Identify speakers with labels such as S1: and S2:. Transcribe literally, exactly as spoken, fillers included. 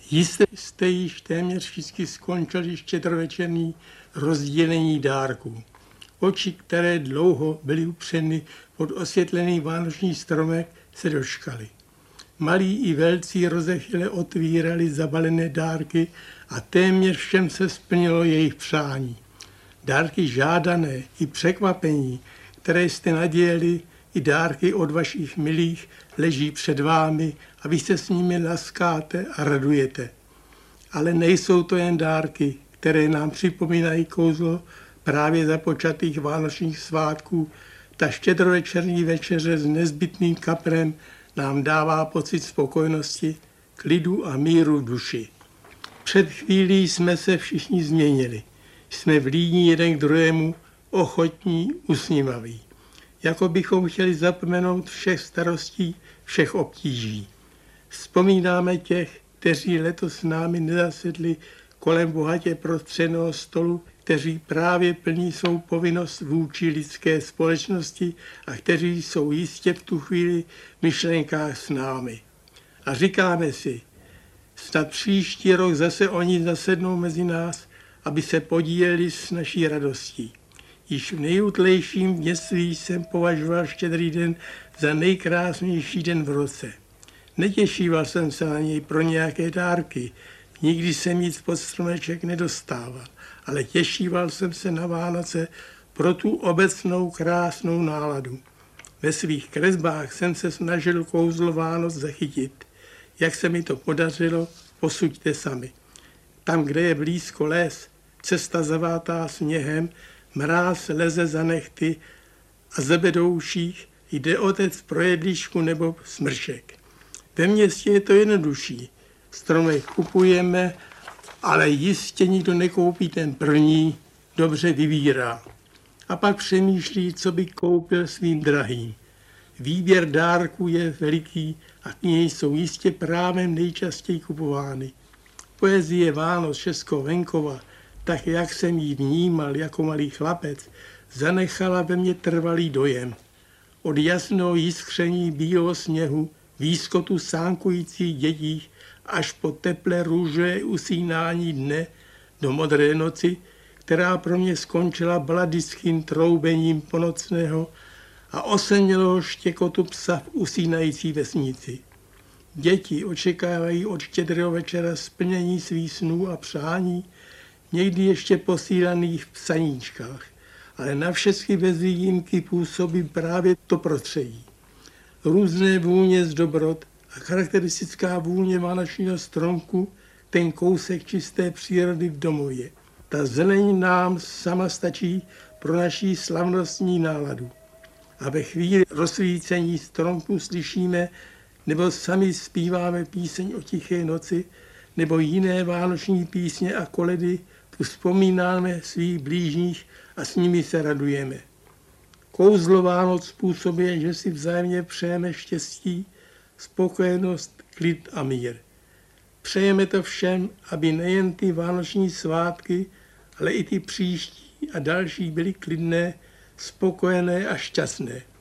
S1: Jistě jste již téměř všichni skončili štědrovečerní rozdělení dárků. Oči, které dlouho byly upřeny pod osvětlený vánoční stromek, se dočkaly. Malí i velcí rozechyle otvírali zabalené dárky a téměř všem se splnilo jejich přání. Dárky žádané i překvapení, které jste nadějeli, i dárky od vašich milých leží před vámi a vy se s nimi laskáte a radujete. Ale nejsou to jen dárky, které nám připomínají kouzlo právě započatých vánočních svátků. Ta štědrovečerní večeře s nezbytným kaprem nám dává pocit spokojenosti, klidu a míru v duši. Před chvílí jsme se všichni změnili. Jsme vlídní jeden k druhému, ochotní, usmívaví. Jako bychom chtěli zapomenout všech starostí, všech obtíží. Vzpomínáme těch, kteří letos s námi nezasedli kolem bohatě prostřeného stolu, kteří právě plní svou povinnost vůči lidské společnosti a kteří jsou jistě v tu chvíli v myšlenkách s námi. A říkáme si, snad příští rok zase oni zasednou mezi nás, aby se podíleli s naší radostí. Již v nejútlejším dětství jsem považoval Štědrý den za nejkrásnější den v roce. Netěšíval jsem se na něj pro nějaké dárky, nikdy jsem nic pod stromeček nedostával, ale těšíval jsem se na Vánoce pro tu obecnou krásnou náladu. Ve svých kresbách jsem se snažil kouzlo Vánoc zachytit. Jak se mi to podařilo, posuďte sami. Tam, kde je blízko les, cesta zavátá sněhem, mráz leze za nehty a ze bedouších jde otec pro jedličku nebo smršek. Ve městě je to jednodušší. Stromek kupujeme, ale jistě nikdo nekoupí ten první, dobře vybírá. A pak přemýšlí, co by koupil svým drahým. Výběr dárků je veliký a knihy jsou jistě právem nejčastěji kupovány. Poezie Vánoc Českého venkova, tak jak jsem ji vnímal jako malý chlapec, zanechala ve mně trvalý dojem. Od jasného jiskření bílého sněhu, výskotu sánkujících dětí, až po teplé růžové usínání dne do modré noci, která pro mě skončila baladickým troubením ponocného a osenělého štěkotu psa v usínající vesnici. Děti očekávají od Štědrého večera splnění svých snů a přání, někdy ještě posílaných v psaníčkách, ale na všechny bez výjimky působí právě to prostředí. Různé vůně z dobrot a charakteristická vůně vánočního stromku, ten kousek čisté přírody v domově. Ta zeleň nám sama stačí pro naší slavnostní náladu. A ve chvíli rozsvícení stromku slyšíme nebo sami zpíváme píseň o tiché noci, nebo jiné vánoční písně a koledy, tu vzpomínáme svých blížních a s nimi se radujeme. Kouzlo Vánoc způsobuje, že si vzájemně přejeme štěstí, spokojenost, klid a mír. Přejeme to všem, aby nejen ty vánoční svátky, ale i ty příští a další byly klidné, spokojené a šťastné.